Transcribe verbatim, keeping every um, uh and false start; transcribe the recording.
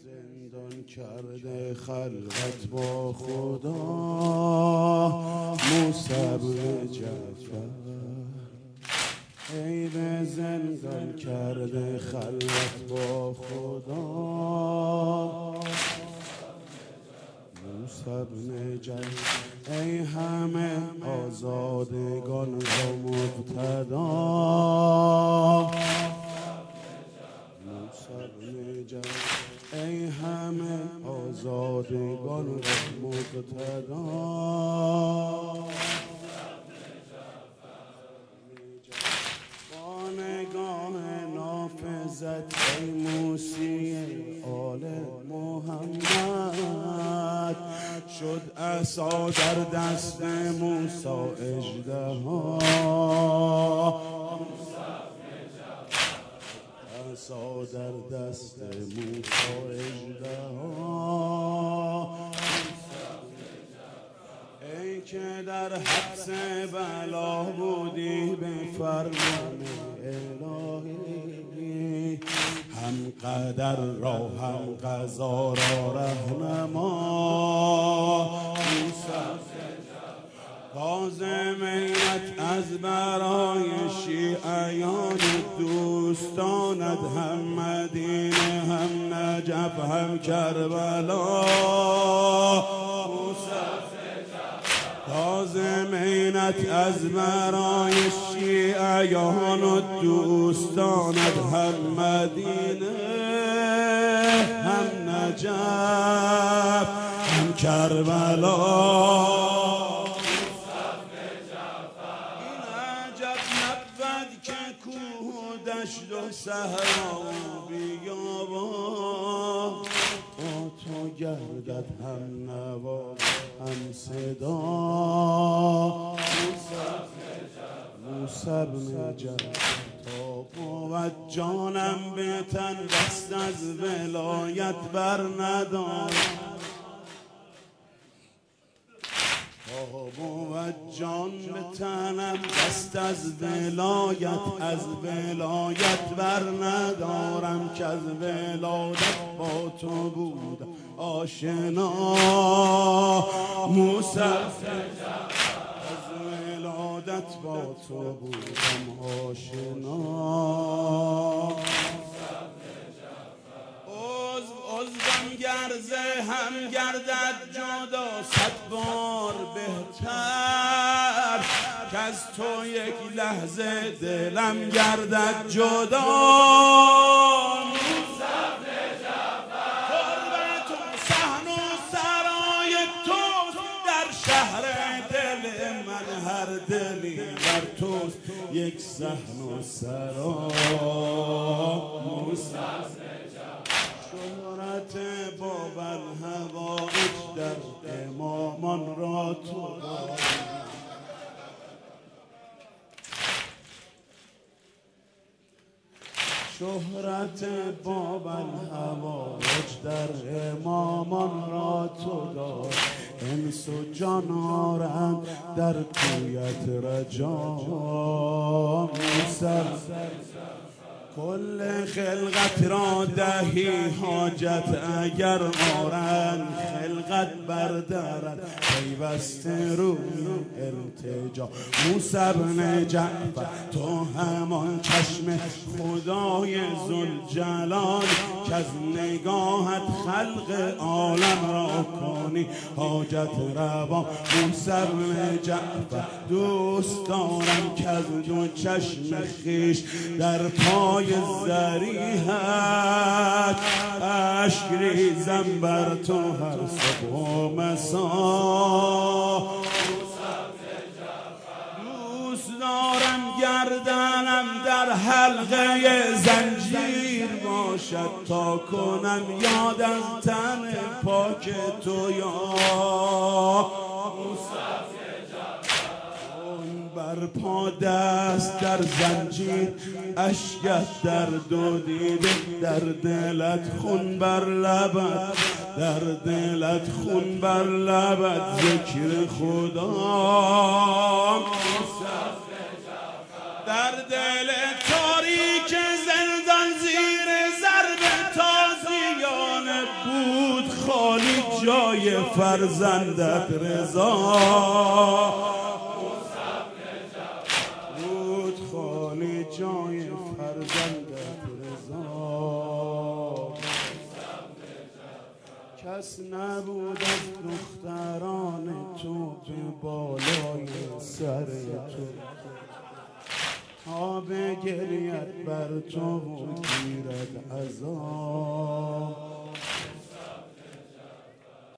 زندان کرده خلوت با خدا موسی بن جعفر، ای به زندان کرده خلوت با خدا موسی بن جعفر، ای همه آزادگان را مقتدا موسی بن جعفر، ای همه آزادگان را مقتدا با نگاه نافذت ای موسی آل محمد، شد عصا در دست موسی اژدها، عصا در دست موسی اژدها، ای که در حبس بلا بودی به فرمان الهی، هم قدر را هم قضا را رهنما کاظمیت از برای شیعیان دوستانت، هم مدینه هم نجف هم کربلا، کاظمینت از برای شیعیان و دوستانت، هم مدینه هم نجف هم کربلا. دشت و صحرا و بیابان با تو گردد هم نوا هم صدا، موسی بن جعفر تا بود جانم به تن دست از ولایت بر ندارم، بود جان به تنم دست از ولایت از ولایت بر ندارم، که از ولادت با تو بود آشنا موسی، از ولادت با تو بودم آشنا، عضوم گرزه هم گردد جدا صد بار بهتر، که از تو یک لحظه دلم گردد جدا موسی بن جعفر، قربت و صحن و سرای تو در شهر دل من، هر دلی بر توست یک صحن و سرا موسی شهرت باب الهوائج در امامان را تو شهرت باب الهوائج در امامان را تو دار، انس و جان آرند در کویت رجا موسی، کل خلقت را دهی حاجت اگر آرند، خلقت بردارد پیوسته روی التجا موسی بن جعفر، تو همان چشم خدای ذوالجلال، که از نگاهت خلق عالم را کنی حاجت روا موسی بن جعفر، دوست دارم که از دو چشم خویش در پای زریحت اشک ریزم بر تو هر صبح و مسا، دوست دارم گردنم در حلقه زنجیر باشد تا کنم یاد از تن پاک تو یا بر پا دست در زنجیر اشکت در دو دیده، در دلت خون بر لبت در دلت خون بر لبت ذکر خدا در دل تاریک زندان زیر ضرب تازیان جای فرزندت رضا، بود خالی جای فرزندت رضا. کس نبود از دختران تو به بالای سر تو، تا بگرید بر تو و گیرد عذاب.